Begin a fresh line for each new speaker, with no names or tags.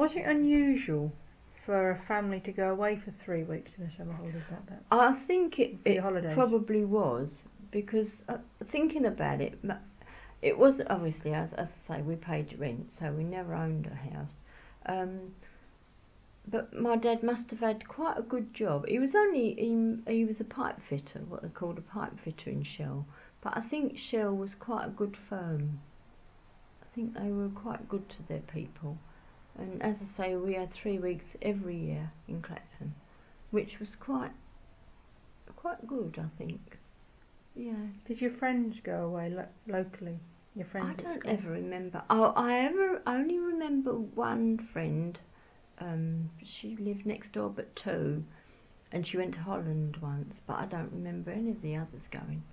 Was it unusual for a family to go away for 3 weeks in the summer holidays like that?
I think
For
it
your holidays?
probably was, because thinking about it, it was obviously, as I say, we paid rent, so we never owned a house. But my dad must have had quite a good job. He was a pipe fitter, what they called a pipe fitter in Shell. But I think Shell was quite a good firm. I think they were quite good to their people. And as I say, we had 3 weeks every year in Clacton, which was quite good, I think. Yeah.
Did your friends go away locally? Your friends
I
at
don't
school?
ever remember. I only remember one friend. She lived next door but two, and she went to Holland once, but I don't remember any of the others going.